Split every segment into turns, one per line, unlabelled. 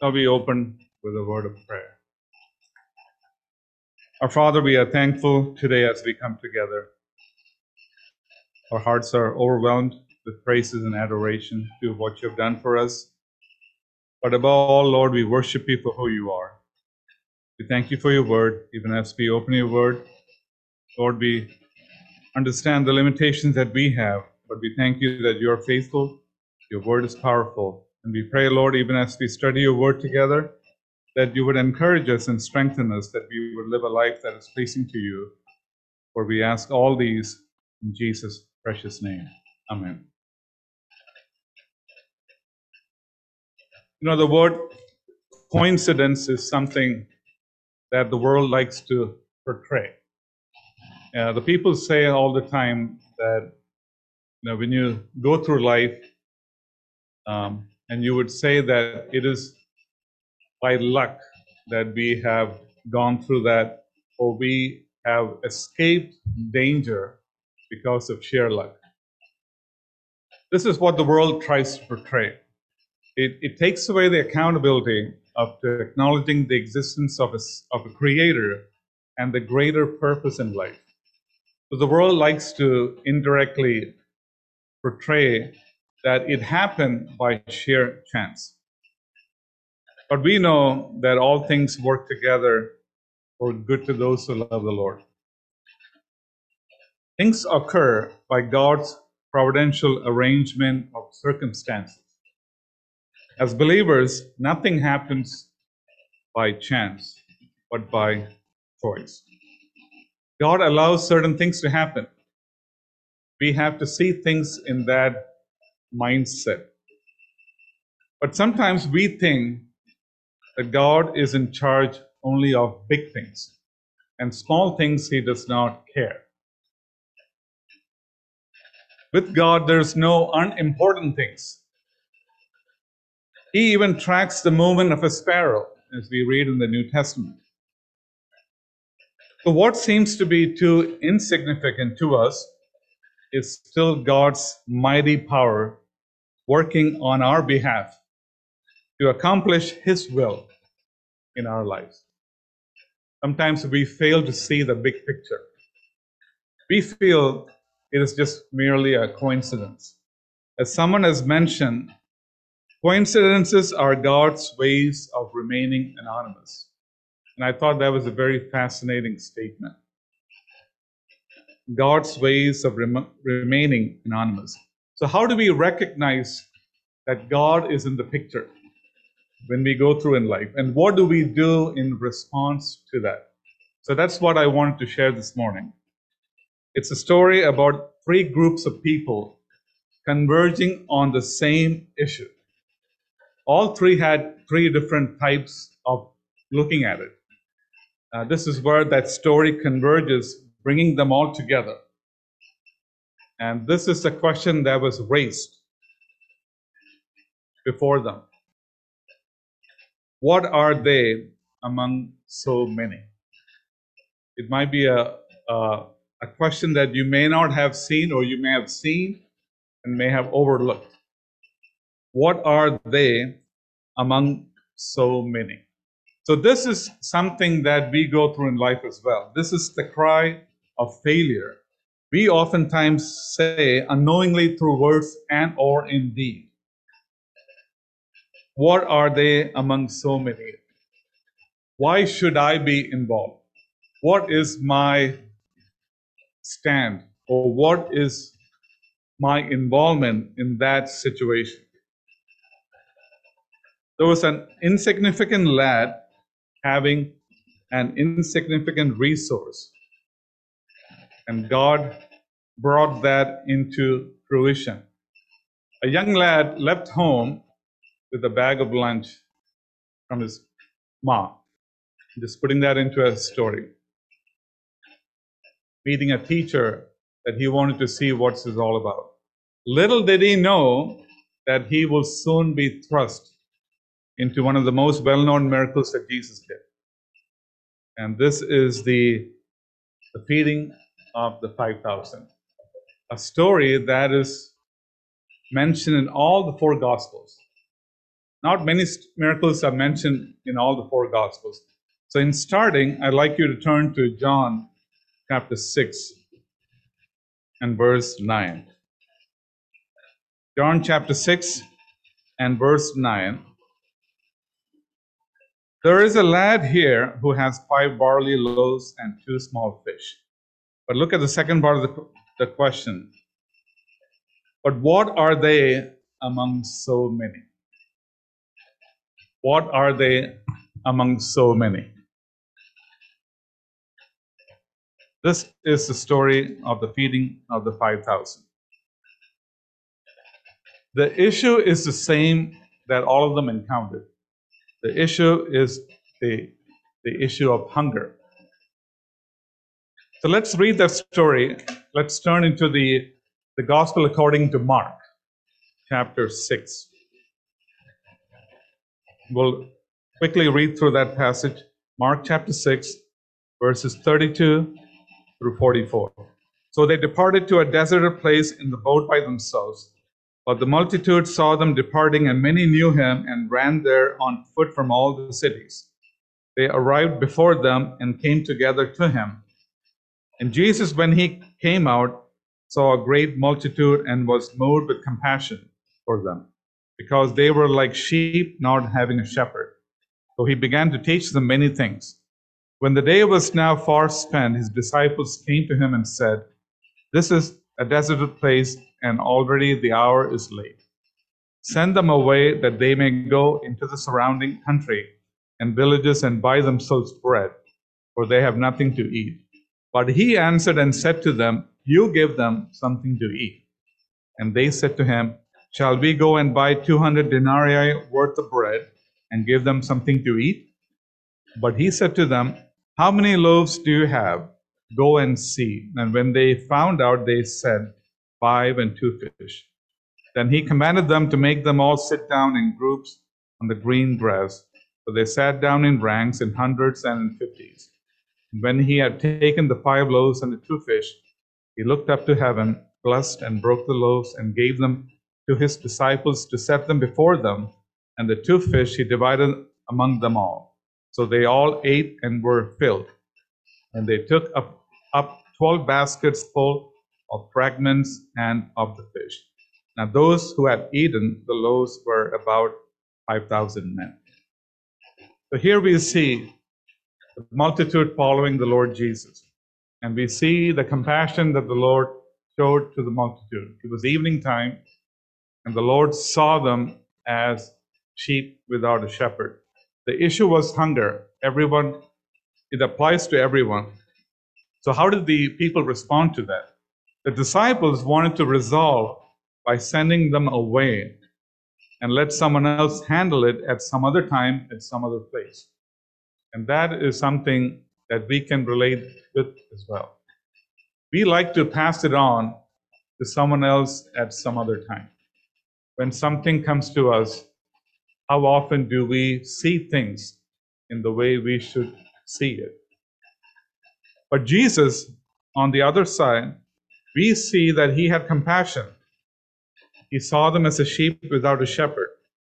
Now we open with a word of prayer. Our Father, we are thankful today as we come together. Our hearts are overwhelmed with praises and adoration to what you have done for us. But above all, Lord, we worship you for who you are. We thank you for your word. Even as we open your word, Lord, we understand the limitations that we have, but we thank you that you are faithful, your word is powerful. And we pray, Lord, even as we study your word together, that you would encourage us and strengthen us, that we would live a life that is pleasing to you. For we ask all these in Jesus' precious name. Amen. You know, the word coincidence is something that the world likes to portray. The people say all the time that when you go through life, and you would say that it is by luck that we have gone through that, or we have escaped danger because of sheer luck. This is what the world tries to portray. It takes away the accountability of acknowledging the existence of a creator and the greater purpose in life. So the world likes to indirectly portray that it happened by sheer chance. But we know that all things work together for good to those who love the Lord. Things occur by God's providential arrangement of circumstances. As believers, nothing happens by chance, but by choice. God allows certain things to happen. We have to see things in that mindset. But sometimes we think that God is in charge only of big things, and small things he does not care. With God, there's no unimportant things. He even tracks the movement of a sparrow, as we read in the New Testament. So what seems to be too insignificant to us is still God's mighty power working on our behalf to accomplish His will in our lives. Sometimes we fail to see the big picture. We feel it is just merely a coincidence. As someone has mentioned, coincidences are God's ways of remaining anonymous. And I thought that was a very fascinating statement. God's ways of remaining anonymous. So how do we recognize that God is in the picture when we go through in life? And what do we do in response to that? So that's what I wanted to share this morning. It's a story about three groups of people converging on the same issue. All three had three different types of looking at it. This is where that story converges, bringing them all together. And this is the question that was raised before them. What are they among so many? It might be a question that you may not have seen, or you may have seen and may have overlooked. What are they among so many? So this is something that we go through in life as well. This is the cry of failure. We oftentimes say unknowingly through words and or in deed. What are they among so many? Why should I be involved? What is my stand, or what is my involvement in that situation? There was an insignificant lad having an insignificant resource, and God brought that into fruition. A young lad left home with a bag of lunch from his mom. Just putting that into a story. Meeting a teacher that he wanted to see what this is all about. Little did he know that he will soon be thrust into one of the most well-known miracles that Jesus did. And this is the feeding of the 5,000. A story that is mentioned in all the four Gospels. Not many miracles are mentioned in all the four Gospels. So, in starting, I'd like you to turn to John chapter 6 and verse 9. John chapter 6 and verse 9. There is a lad here who has 5 barley loaves and 2 small fish. But look at the second part of the question. But what are they among so many? What are they among so many? This is the story of the feeding of the 5,000. The issue is the same that all of them encountered. The issue is the issue of hunger. So let's read that story. Let's turn into the Gospel according to Mark, chapter 6. We'll quickly read through that passage. Mark chapter 6, verses 32 through 44. So they departed to a deserted place in the boat by themselves. But the multitude saw them departing, and many knew him and ran there on foot from all the cities. They arrived before them and came together to him. And Jesus, when he came out, saw a great multitude and was moved with compassion for them, because they were like sheep not having a shepherd. So he began to teach them many things. When the day was now far spent, his disciples came to him and said, "This is a deserted place, and already the hour is late. Send them away that they may go into the surrounding country and villages and buy themselves bread, for they have nothing to eat." But he answered and said to them, "You give them something to eat." And they said to him, "Shall we go and buy 200 denarii worth of bread and give them something to eat?" But he said to them, "How many loaves do you have? Go and see." And when they found out, they said, 5 and 2 fish. Then he commanded them to make them all sit down in groups on the green grass. So they sat down in ranks, in hundreds and in fifties. When he had taken the 5 loaves and the 2 fish, he looked up to heaven, blessed and broke the loaves, and gave them to his disciples to set them before them. And the 2 fish he divided among them all. So they all ate and were filled. And they took up 12 baskets full of fragments and of the fish. Now those who had eaten the loaves were about 5,000 men. So here we see the multitude following the Lord Jesus. And we see the compassion that the Lord showed to the multitude. It was evening time, and the Lord saw them as sheep without a shepherd. The issue was hunger. Everyone, it applies to everyone. So how did the people respond to that? The disciples wanted to resolve by sending them away and let someone else handle it at some other time, at some other place. And that is something that we can relate with as well. We like to pass it on to someone else at some other time. When something comes to us, how often do we see things in the way we should see it? But Jesus, on the other side, we see that he had compassion. He saw them as a sheep without a shepherd.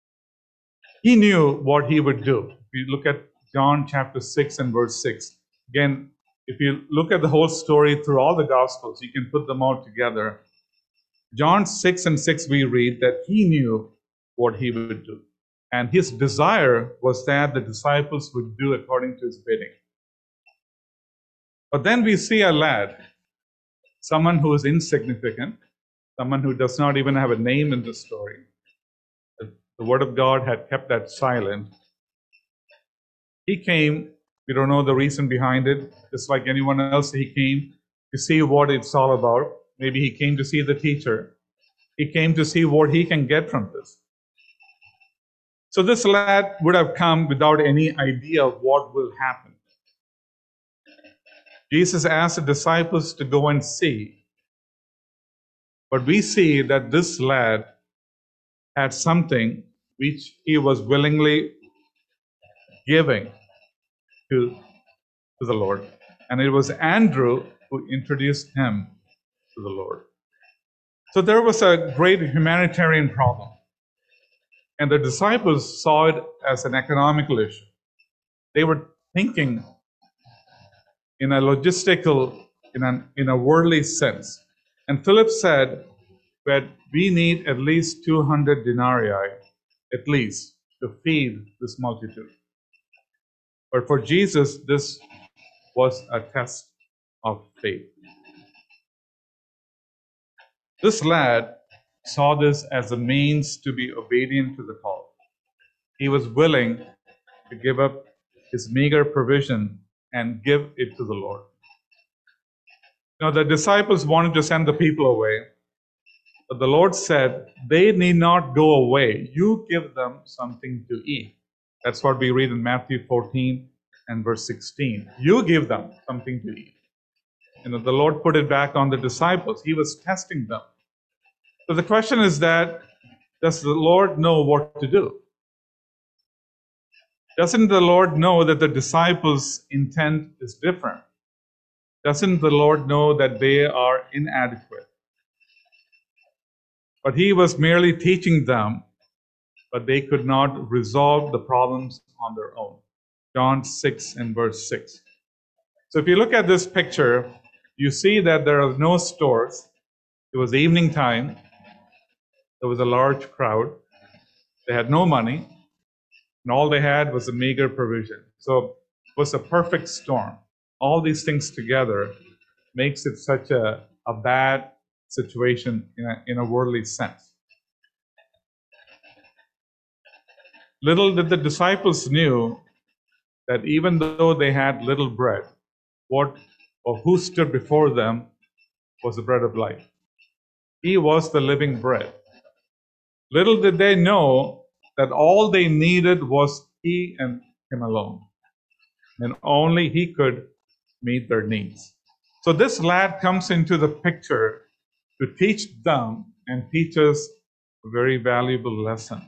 He knew what he would do. If you look at John chapter 6 and verse 6, again, if you look at the whole story through all the Gospels, you can put them all together. John 6 and 6, we read that he knew what he would do. And his desire was that the disciples would do according to his bidding. But then we see a lad, someone who is insignificant, someone who does not even have a name in the story. The Word of God had kept that silent. He came, we don't know the reason behind it, just like anyone else, he came to see what it's all about. Maybe he came to see the teacher. He came to see what he can get from this. So this lad would have come without any idea of what will happen. Jesus asked the disciples to go and see. But we see that this lad had something which he was willingly giving to the Lord. And it was Andrew who introduced him to the Lord. So there was a great humanitarian problem. And the disciples saw it as an economical issue. They were thinking in a logistical, in a worldly sense. And Philip said that we need at least 200 denarii, at least, to feed this multitude. But for Jesus, this was a test of faith. This lad saw this as a means to be obedient to the call. He was willing to give up his meager provision and give it to the Lord. Now, the disciples wanted to send the people away, but the Lord said, they need not go away. You give them something to eat. That's what we read in Matthew 14 and verse 16. You give them something to eat. The Lord put it back on the disciples. He was testing them. So the question is that, does the Lord know what to do? Doesn't the Lord know that the disciples' intent is different? Doesn't the Lord know that they are inadequate? But he was merely teaching them, but they could not resolve the problems on their own. John 6 and verse 6. So if you look at this picture, you see that there are no stores. It was evening time. There was a large crowd. They had no money, and all they had was a meager provision. So it was a perfect storm. All these things together makes it such a bad situation in a worldly sense. Little did the disciples knew that even though they had little bread, who stood before them was the bread of life. He was the living bread. Little did they know that all they needed was he and him alone. And only he could meet their needs. So this lad comes into the picture to teach them and teach us a very valuable lesson.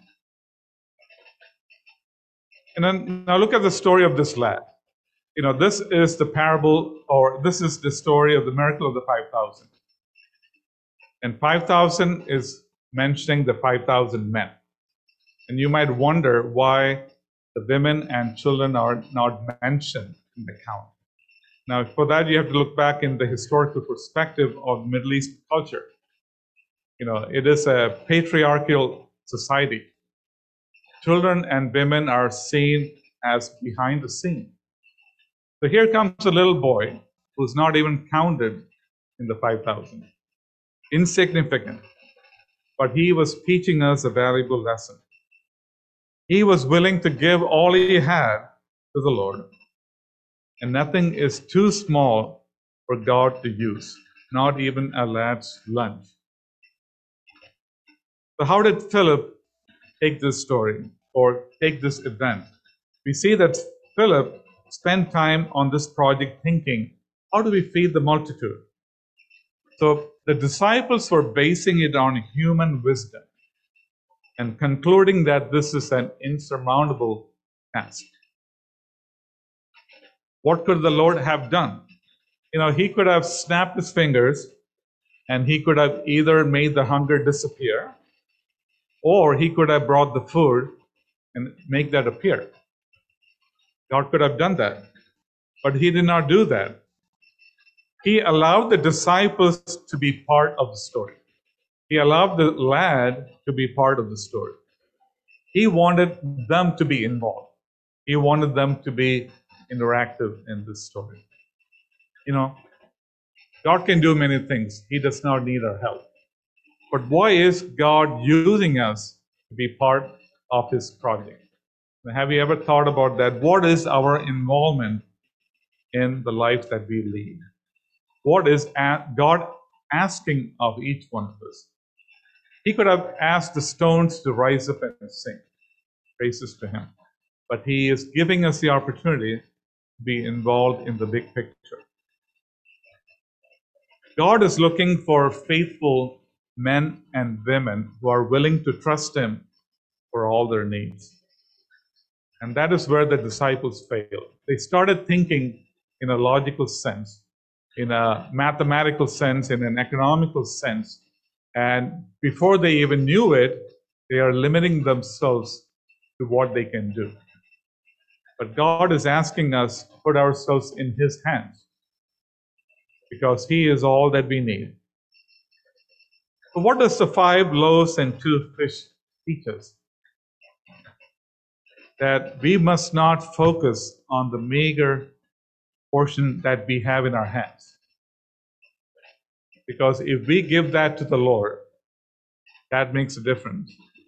And then now look at the story of this lad. This is the parable, or this is the story of the miracle of the 5,000. And 5,000 is mentioning the 5,000 men. And you might wonder why the women and children are not mentioned in the count. Now, for that, you have to look back in the historical perspective of Middle East culture. It is a patriarchal society. Children and women are seen as behind the scene. So here comes a little boy who's not even counted in the 5,000. Insignificant. But he was teaching us a valuable lesson. He was willing to give all he had to the Lord. And nothing is too small for God to use, not even a lad's lunch. So how did Philip take this story or take this event? We see that Philip spent time on this project thinking, how do we feed the multitude? So the disciples were basing it on human wisdom and concluding that this is an insurmountable task. What could the Lord have done? He could have snapped his fingers and he could have either made the hunger disappear or he could have brought the food and make that appear. God could have done that, but he did not do that. He allowed the disciples to be part of the story. He allowed the lad to be part of the story. He wanted them to be involved. He wanted them to be interactive in this story. God can do many things. He does not need our help. But why is God using us to be part of His project? Have you ever thought about that? What is our involvement in the life that we lead? What is God asking of each one of us? He could have asked the stones to rise up and sing praises to Him. But He is giving us the opportunity to be involved in the big picture. God is looking for faithful men and women who are willing to trust Him for all their needs. And that is where the disciples failed. They started thinking in a logical sense, in a mathematical sense, in an economical sense. And before they even knew it, They are limiting themselves to what they can do. But God is asking us to put ourselves in His hands because He is all that we need. So what does the 5 loaves and 2 fish teach us? That we must not focus on the meager portion that we have in our hands. Because if we give that to the Lord, that makes a difference.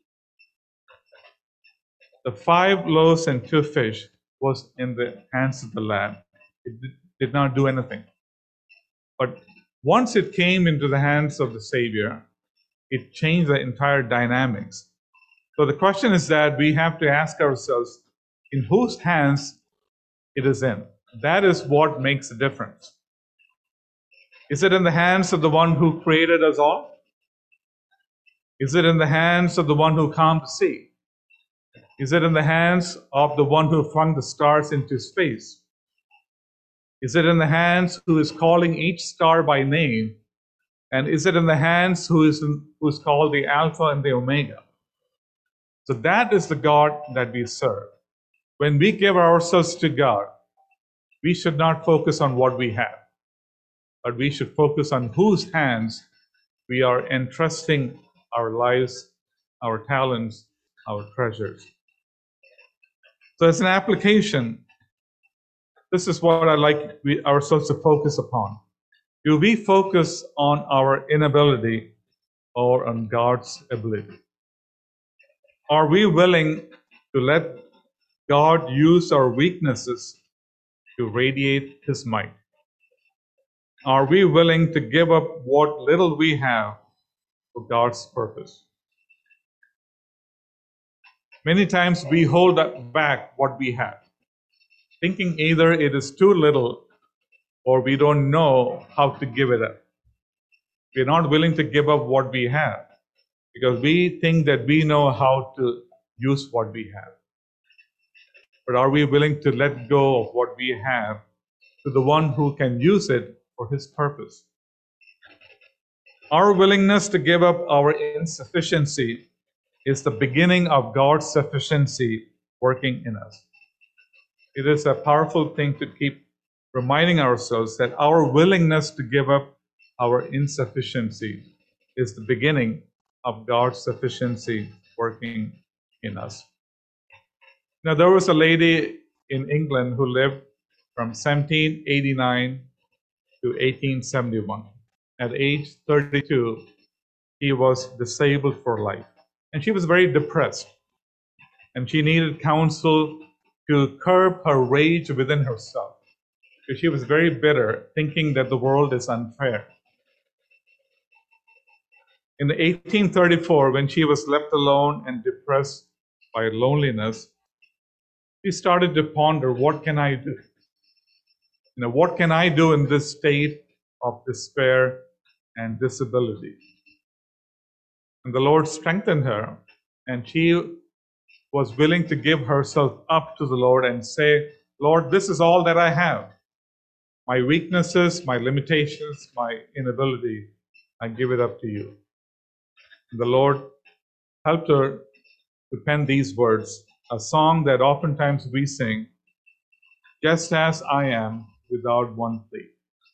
The 5 loaves and 2 fish was in the hands of the lad. It did not do anything. But once it came into the hands of the Savior, it changed the entire dynamics. So the question is that we have to ask ourselves, in whose hands it is in? That is what makes a difference. Is it in the hands of the one who created us all? Is it in the hands of the one who calmed the sea? Is it in the hands of the one who flung the stars into space? Is it in the hands who is calling each star by name? And is it in the hands who is called the Alpha and the Omega? So that is the God that we serve. When we give ourselves to God, we should not focus on what we have, but we should focus on whose hands we are entrusting our lives, our talents, our treasures. So as an application, this is what I like ourselves to focus upon. Do we focus on our inability or on God's ability? Are we willing to let God use our weaknesses to radiate His might? Are we willing to give up what little we have for God's purpose? Many times we hold back what we have, thinking either it is too little or we don't know how to give it up. We're not willing to give up what we have because we think that we know how to use what we have. But are we willing to let go of what we have to the one who can use it for His purpose? Our willingness to give up our insufficiency is the beginning of God's sufficiency working in us. It is a powerful thing to keep reminding ourselves that our willingness to give up our insufficiency is the beginning of God's sufficiency working in us. Now, there was a lady in England who lived from 1789 to 1871. At age 32, he was disabled for life. And she was very depressed. And she needed counsel to curb her rage within herself. Because she was very bitter, thinking that the world is unfair. In 1834, when she was left alone and depressed by loneliness, she started to ponder, what can I do? What can I do in this state of despair and disability? And the Lord strengthened her, and she was willing to give herself up to the Lord and say, Lord, this is all that I have. My weaknesses, my limitations, my inability, I give it up to you. And the Lord helped her to pen these words, a song that oftentimes we sing, just as I am, without one plea.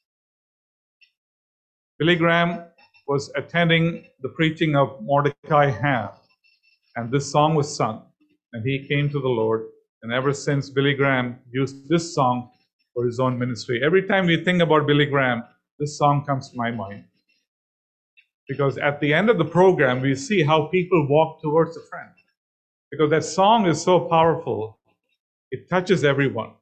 Billy Graham was attending the preaching of Mordecai Ham, and this song was sung, and he came to the Lord. And ever since, Billy Graham used this song for his own ministry. Every time we think about Billy Graham, this song comes to my mind. Because at the end of the program, we see how people walk towards a friend. Because that song is so powerful, it touches everyone.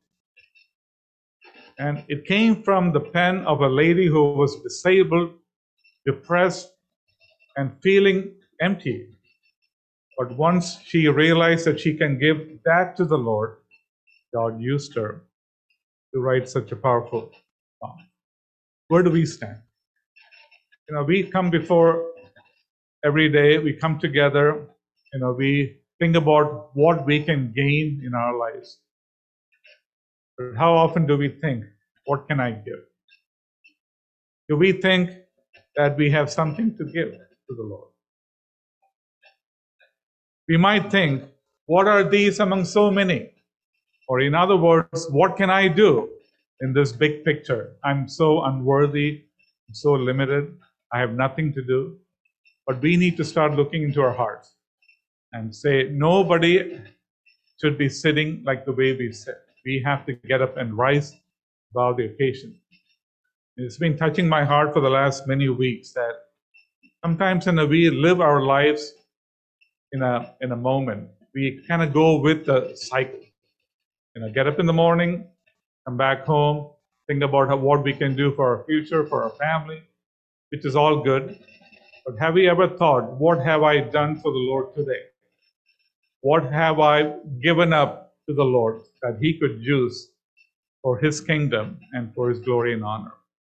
And it came from the pen of a lady who was disabled, depressed, and feeling empty. But once she realized that she can give that to the Lord, God used her to write such a powerful song. Where do we stand? We come before every day, we come together, we think about what we can gain in our lives. But how often do we think, what can I give? Do we think that we have something to give to the Lord? We might think, what are these among so many? Or in other words, what can I do in this big picture? I'm so unworthy, I'm so limited, I have nothing to do. But we need to start looking into our hearts and say, nobody should be sitting like the way we sit. We have to get up and rise above the occasion. It's been touching my heart for the last many weeks that sometimes we live our lives in a moment. We kind of go with the cycle. Get up in the morning, come back home, think about what we can do for our future, for our family, which is all good. But have we ever thought, what have I done for the Lord today? What have I given up to the Lord that He could use for His kingdom and for His glory and honor?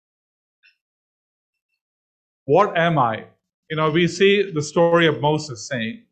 What am I? We see the story of Moses saying,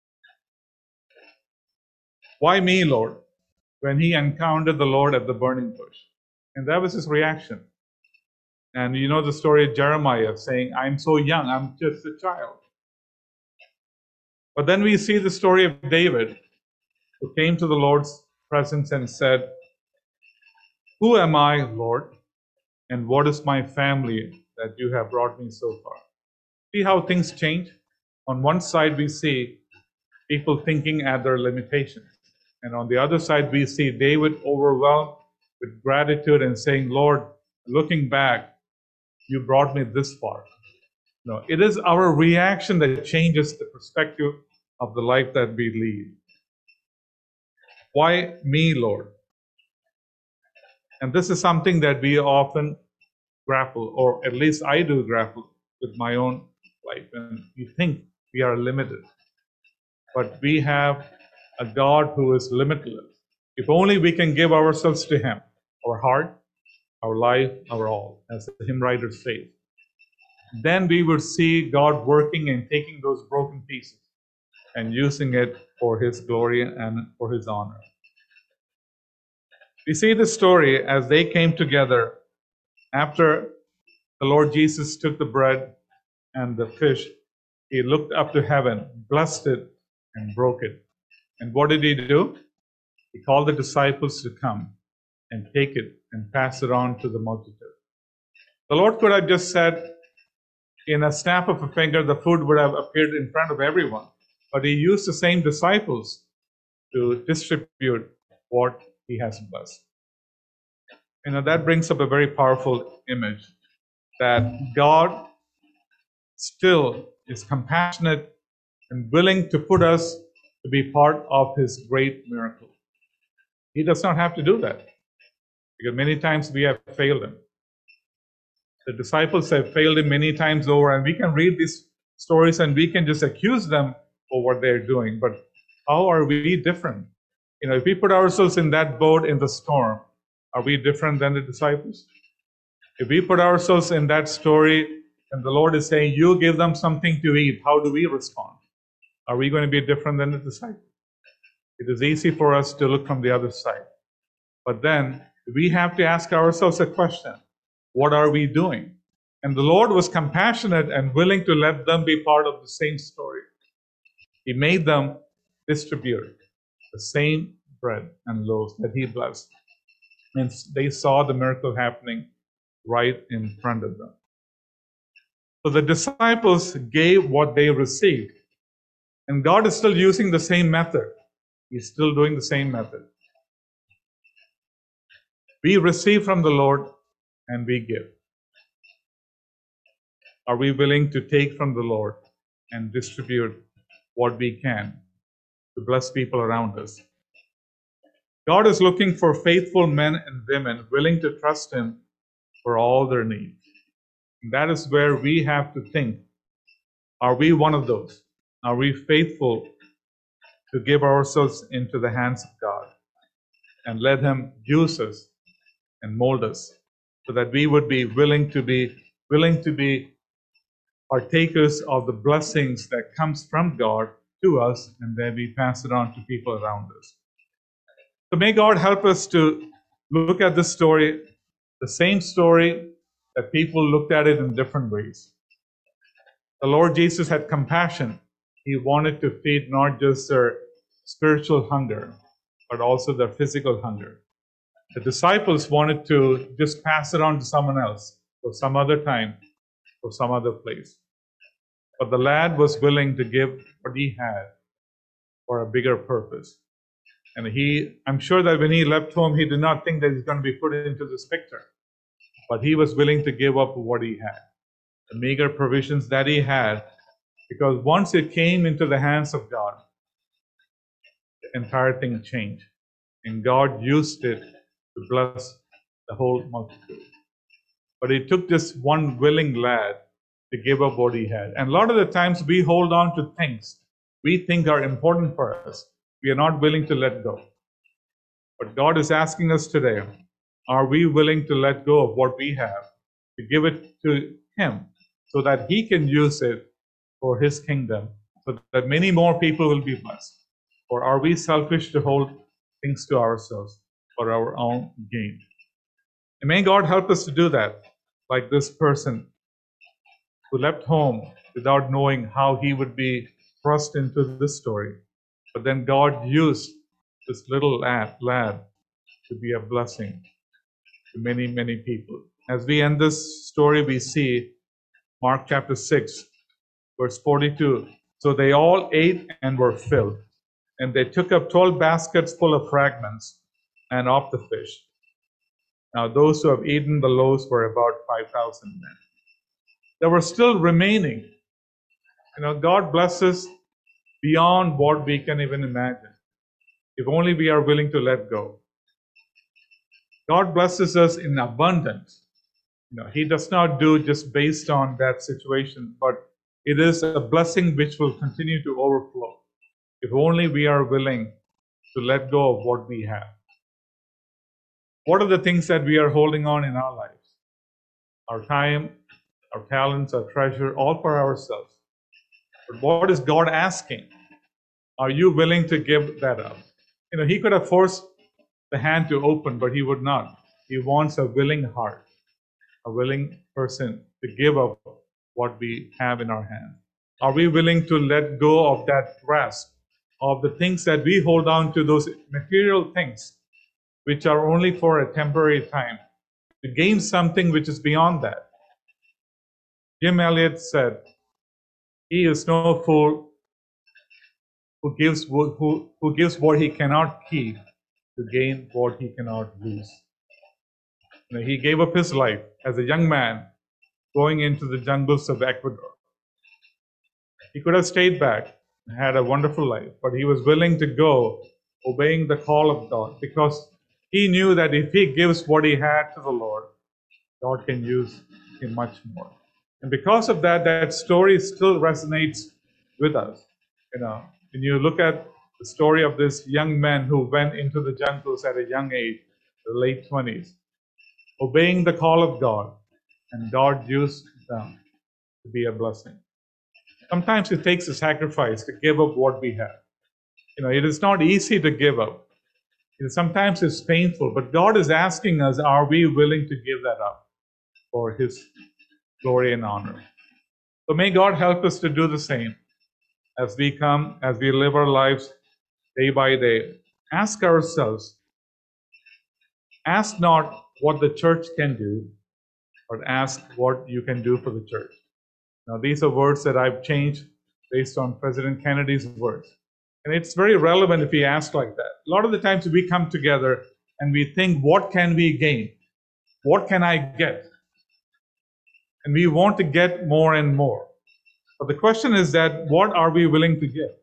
"Why me, Lord?" when he encountered the Lord at the burning bush. And that was his reaction. And you know the story of Jeremiah saying, "I'm so young, I'm just a child." But then we see the story of David, who came to the Lord's presence and said, "Who am I, Lord? And what is my family that you have brought me so far?" See how things change? On one side, we see people thinking at their limitations. And on the other side, we see David overwhelmed with gratitude and saying, "Lord, looking back, you brought me this far." No, it is our reaction that changes the perspective of the life that we lead. Why me, Lord? And this is something that we often grapple, or at least I do grapple with my own life. And we think we are limited. But we have a God who is limitless. If only we can give ourselves to Him, our heart, our life, our all, as the hymn writer says, then we will see God working and taking those broken pieces and using it for His glory and for His honor. We see the story as they came together after the Lord Jesus took the bread and the fish. He looked up to heaven, blessed it, and broke it. And what did He do? He called the disciples to come and take it and pass it on to the multitude. The Lord could have just said, in a snap of a finger, the food would have appeared in front of everyone. But He used the same disciples to distribute what He has blessed. That brings up a very powerful image that God still is compassionate and willing to put us to be part of His great miracle. He does not have to do that, because many times we have failed Him. The disciples have failed Him many times over, and we can read these stories and we can just accuse them for what they're doing. But how are we different? If we put ourselves in that boat in the storm, are we different than the disciples? If we put ourselves in that story and the Lord is saying, "You give them something to eat," how do we respond? Are we going to be different than the disciples? It is easy for us to look from the other side. But then we have to ask ourselves a question. What are we doing? And the Lord was compassionate and willing to let them be part of the same story. He made them distribute the same bread and loaves that He blessed. And they saw the miracle happening right in front of them. So the disciples gave what they received. And God is still using the same method. He's still doing the same method. We receive from the Lord and we give. Are we willing to take from the Lord and distribute what we can to bless people around us? God is looking for faithful men and women willing to trust Him for all their needs. And that is where we have to think. Are we one of those? Are we faithful to give ourselves into the hands of God and let Him use us and mold us so that we would be willing to be partakers of the blessings that comes from God to us, and then we pass it on to people around us. So may God help us to look at this story, the same story, that people looked at it in different ways. The Lord Jesus had compassion He wanted to feed not just their spiritual hunger, but also their physical hunger. The disciples wanted to just pass it on to someone else for some other time, for some other place. But the lad was willing to give what he had for a bigger purpose. And I'm sure that when he left home, he did not think that he's going to be put into this picture. But he was willing to give up what he had, the meager provisions that he had, because once it came into the hands of God, the entire thing changed. And God used it to bless the whole multitude. But it took this one willing lad to give up what he had. And a lot of the times we hold on to things we think are important for us. We are not willing to let go. But God is asking us today, are we willing to let go of what we have, to give it to Him, so that He can use it for His kingdom, so that many more people will be blessed? Or are we selfish to hold things to ourselves for our own gain? And may God help us to do that, like this person who left home without knowing how he would be thrust into this story. But then God used this little lad to be a blessing to many, many people. As we end this story, we see Mark chapter 6, verse 42. So they all ate and were filled, and they took up 12 baskets full of fragments and of the fish. Now those who have eaten the loaves were about 5,000 men. There were still remaining. God blesses beyond what we can even imagine, if only we are willing to let go. God blesses us in abundance. He does not do just based on that situation, but it is a blessing which will continue to overflow, if only we are willing to let go of what we have. What are the things that we are holding on in our lives? Our time, our talents, our treasure, all for ourselves. But what is God asking? Are you willing to give that up? He could have forced the hand to open, but He would not. He wants a willing heart, a willing person to give up what we have in our hand. Are we willing to let go of that grasp of the things that we hold on to, those material things, which are only for a temporary time, to gain something which is beyond that? Jim Elliot said, "He is no fool who gives what he cannot keep to gain what he cannot lose." He gave up his life as a young man going into the jungles of Ecuador. He could have stayed back and had a wonderful life, but he was willing to go, obeying the call of God, because he knew that if he gives what he had to the Lord, God can use him much more. And because of that, that story still resonates with us. When you look at the story of this young man who went into the jungles at a young age, the late 20s, obeying the call of God, and God used them to be a blessing. Sometimes it takes a sacrifice to give up what we have. It is not easy to give up. Sometimes it's painful, but God is asking us, are we willing to give that up for His glory and honor? So may God help us to do the same as we live our lives day by day. Ask ourselves, ask not what the church can do, but ask what you can do for the church. Now, these are words that I've changed based on President Kennedy's words. And it's very relevant if we ask like that. A lot of the times we come together and we think, what can we gain? What can I get? And we want to get more and more. But the question is that, what are we willing to give?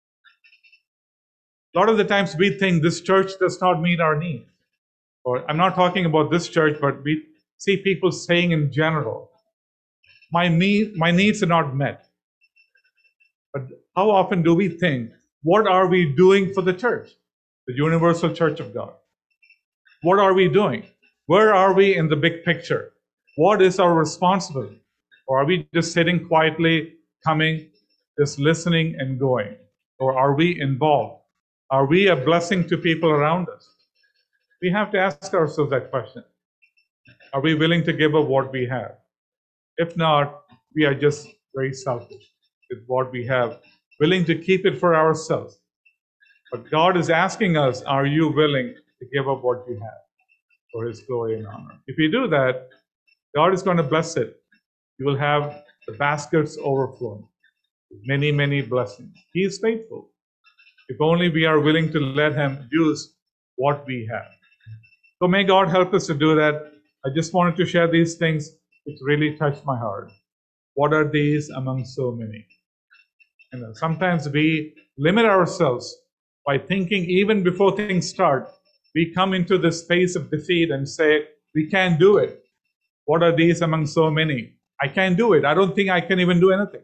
A lot of the times we think this church does not meet our needs. Or I'm not talking about this church, but we see people saying in general, my needs are not met. But how often do we think, what are we doing for the church, the universal church of God? What are we doing? Where are we in the big picture? What is our responsibility? Or are we just sitting quietly, coming, just listening and going? Or are we involved? Are we a blessing to people around us? We have to ask ourselves that question. Are we willing to give up what we have? If not, we are just very selfish with what we have, willing to keep it for ourselves. But God is asking us, are you willing to give up what you have for His glory and honor? If you do that, God is going to bless it. You will have the baskets overflowing. Many, many blessings. He is faithful. If only we are willing to let Him use what we have. So may God help us to do that. I just wanted to share these things which really touched my heart. What are these among so many? Sometimes we limit ourselves by thinking even before things start. We come into this space of defeat and say, we can't do it. What are these among so many? I can't do it. I don't think I can even do anything.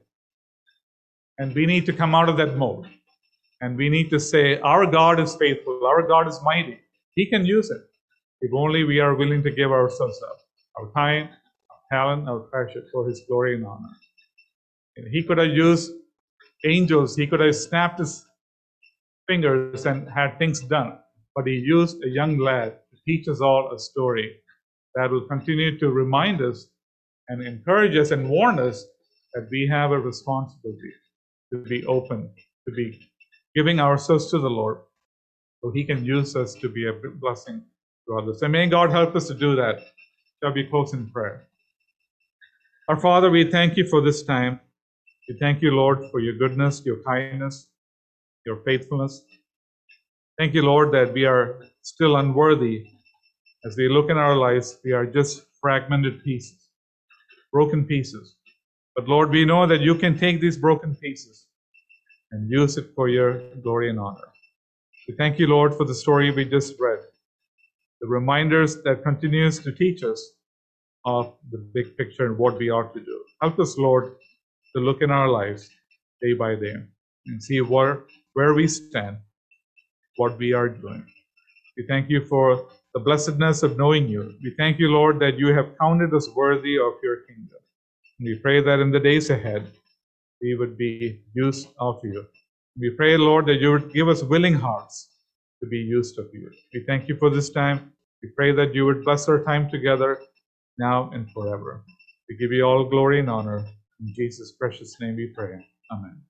And we need to come out of that mode. And we need to say, our God is faithful. Our God is mighty. He can use it. If only we are willing to give ourselves up. Our time, our talent, our treasure for His glory and honor. And He could have used angels. He could have snapped His fingers and had things done. But He used a young lad to teach us all a story that will continue to remind us and encourage us and warn us that we have a responsibility to be open, to be giving ourselves to the Lord so He can use us to be a blessing to others. And may God help us to do that. Shall we close in prayer? Our Father, we thank You for this time. We thank You, Lord, for Your goodness, Your kindness, Your faithfulness. Thank You, Lord, that we are still unworthy. As we look in our lives, we are just fragmented pieces, broken pieces. But Lord, we know that You can take these broken pieces and use it for Your glory and honor. We thank You, Lord, for the story we just read, the reminders that continues to teach us of the big picture and what we ought to do. Help us, Lord, to look in our lives day by day and see where we stand, what we are doing. We thank You for the blessedness of knowing You. We thank You, Lord, that You have counted us worthy of Your kingdom. And we pray that in the days ahead, we would be used of You. We pray, Lord, that You would give us willing hearts to be used of You. We thank You for this time. We pray that You would bless our time together now and forever. We give You all glory and honor. In Jesus' precious name we pray. Amen.